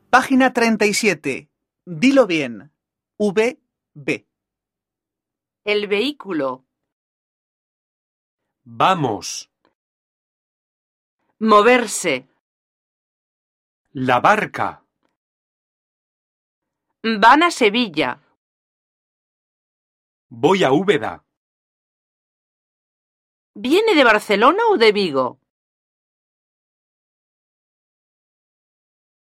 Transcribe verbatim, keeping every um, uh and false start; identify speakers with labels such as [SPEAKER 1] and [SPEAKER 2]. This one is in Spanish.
[SPEAKER 1] Página treinta y siete. Dilo bien. V B.
[SPEAKER 2] El vehículo.
[SPEAKER 3] Vamos.
[SPEAKER 2] Moverse.
[SPEAKER 3] La barca.
[SPEAKER 2] Van a Sevilla.
[SPEAKER 3] Voy a Úbeda.
[SPEAKER 2] ¿Viene de Barcelona o de Vigo?